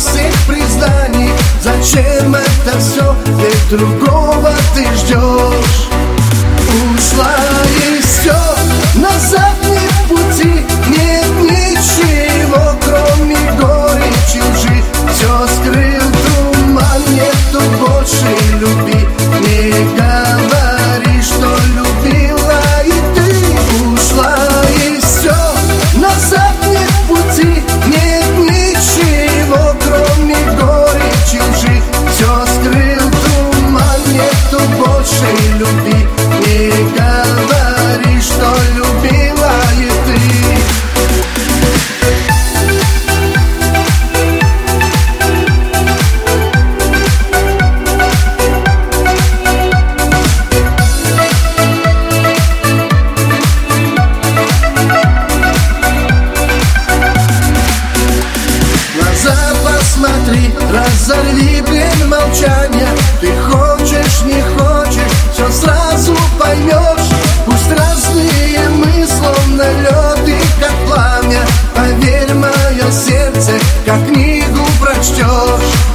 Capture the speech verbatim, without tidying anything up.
всех признаний. Зачем это все, ведь другого ты ждешь. Ушла и все, назад нет пути, нет ничего, кроме горечи лжи. Все скрыл туман, нету больше любви. Не говори, что любила и ты. Ушла и все, назад нет пути, нет ничего, кроме горечи лжи. Все скрыл туман, нету больше любви. Не говори, что любила и ты. Посмотри, разорви плен молчания. Ты хочешь, не хочешь, все сразу поймешь. Пусть разные мы, словно лед и как пламя. Поверь, мое сердце, как книгу прочтешь.